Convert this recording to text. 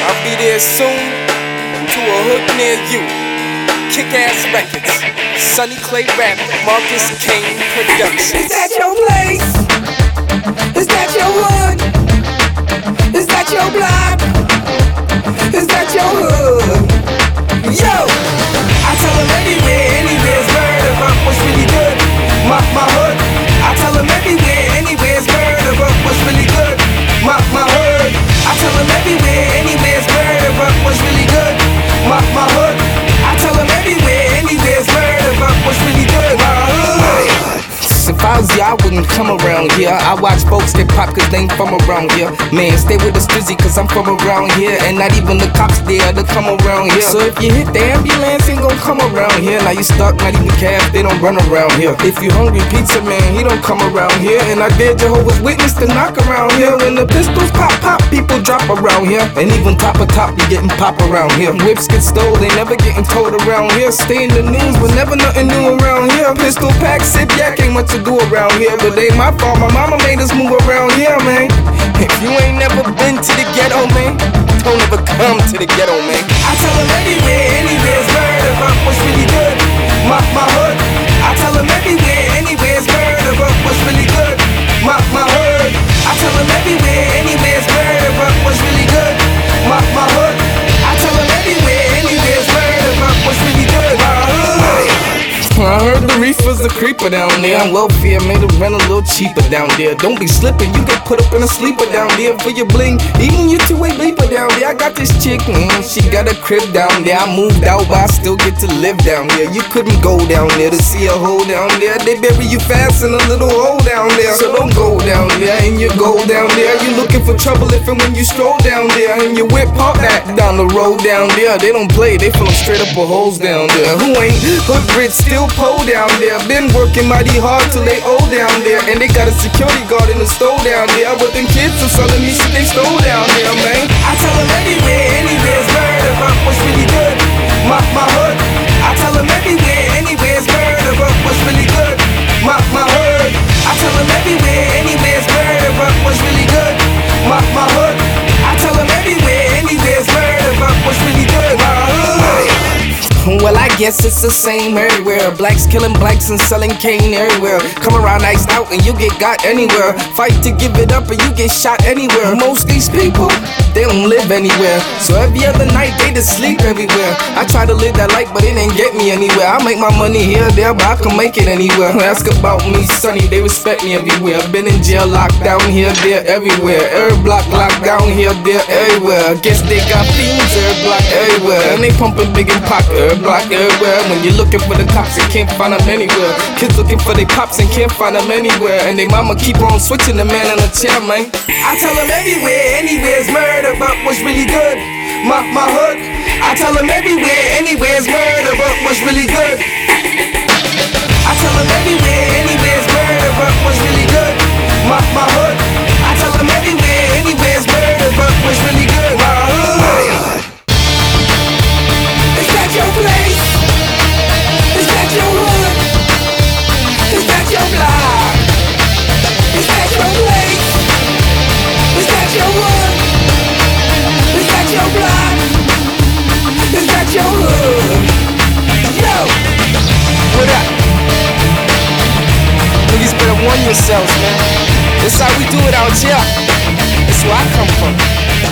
I'll be there soon to a hood near you. Kick-ass records, Sonny Clay Rap, Marcus Kane Productions. Is that your place? Is that your hood? Is that your block? Is that your hood? Yo! I tell them anywhere's murder, but what's really good? My hood. I tell them anywhere's murder, but what's really good? My hood. I tell them anywhere's murder, but what's really good? My hood. I tell them anywhere's murder, but what's really good? My hood. If I was you, I wouldn't come around here. I watch folks get pop cause they ain't from around here. Man, stay with the strizzy cause I'm from around here. And not even the cops there to come around here. So if you hit the ambulance, ain't gon' come around here. Now you stuck, not even cash, they don't run around here. If you hungry pizza man, he don't come around here. And I dare Jehovah's Witness to knock around here. When the pistols pop, people drop around here. And even top, you getting pop around here. Whips get stole, they never getting towed around here. Stay in the news, but never nothing new around here. Pistol pack, sip, yak, ain't much to do around here. But they my fault, my mama made us move around here, man. If you ain't never been to the ghetto, man, don't ever come to the ghetto, man. I tell them anywhere's murder, but what's really good? My hood. I tell them anywhere's murder, but what's really good? My hood. I tell them anywhere's murder, but what's really good? My hood. I tell them anywhere's murder, but what's really good? My hood. I heard the reefer's a creeper down there. On welfare, made it rent a little cheaper down there. Don't be slipping, you get put up in a sleeper down there. For your bling, even your two-way bleeper down there. I got this chick, she got a crib down there. I moved out, but I still get to live down there. You couldn't go down there to see a hole down there. They bury you fast in a little hole down there. So don't go down there, and you go down there. You looking for trouble if and when you stroll down there. And you whip pop that down the road down there. They don't play, they fill straight up with holes down there. Who ain't hood rich, still pole down there. Been working mighty hard till they old down there. And they got a security guard in the store down there. But them kids are selling me shit they stole down there, man. I tell them anywhere's murder, but what's really good? My hood. I tell them anywhere's murder, but what's really good? My hood. I tell them anywhere's murder, but what's really good? My hood. I tell them anywhere's murder, but what's really good? My hood. Well, I guess it's the same everywhere. Blacks killing blacks and selling cane everywhere. Come around iced out and you get got anywhere. Fight to give it up and you get shot anywhere. Most these people, they don't live anywhere. So every other night they just sleep everywhere. I try to live that life but it ain't get me anywhere. I make my money here, there, but I can make it anywhere. Ask about me, Sonny, they respect me everywhere. Been in jail, locked down here, there, everywhere. Every block locked down here, there, everywhere. Guess they got fiends every block everywhere. And they pumping big and pop every block everywhere. When you're looking for the cops, you can't find them anywhere. Kids looking for their pops and can't find them anywhere. And they mama keep on switching the man in the chair, man. I tell them anywhere's murder, but what's really good? My hood. I tell them anywhere's murder, but what's really good? I tell them anywhere's murder, but what's really good? My hood. I tell them anywhere's murder, but what's really good? My hood. Is that your place? Is that your hood? Is that your block? Is that your place? Is that your hood? Is that your block? Is that your hood? Yo! What up? Niggas better warn yourselves, man. This how we do it out here. That's where I come from.